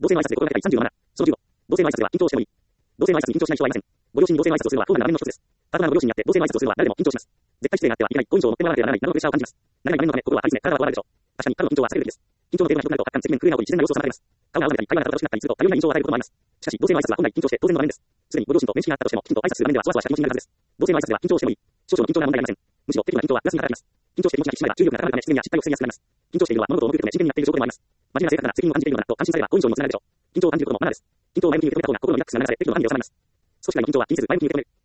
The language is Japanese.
同性の挨拶で心がけたい37。その15。同性の挨拶では緊張してもいい。同性の挨拶に緊張しない人はいません。ご両親に同性の挨拶をするのは当然の場面の一つです。パートナーのご両親にあって同性の挨拶をするのは誰でも緊張します。絶対失礼があってはいけない。5以上乗ってもらわなければならない。などのプレッシャーを感じます。慣れない場面のため、心は張り詰め、体は壊れるでしょう。確かに、彼の緊張は避けるべきです。緊張の程度が低くなると、発汗、積年、震えが起こり、自然な様子を妨げます。顔が合わなかったり、会話が楽しくなったりすると、多様な印象を与えることもあります。しかし、同性の挨拶は本来緊張して当然の場面です。すでにご両親と面識があったとしても、きちんと挨拶する場面ではそわそわした気持ちになるはずです。同性の挨拶では緊張してもいい。少々の緊張な問題はありません。むしろ適度な緊張はプラスに働きます。緊張して気持ちが引き締まれば、注意力が高まるため、失言や失態を防ぎやすくなります。緊張しているのは物事を重く受け止め真剣にやっている証拠でもあります。真面目な性格なら責任を感じているのだなと感心されば、5以上にもつながるでしょう。緊張を感じることもマナーです。緊張を前向きに受け止めた方が心のリラックスが流れて適度な安に収まります。少しぐらいの緊張は気にせず前向きに受け止める。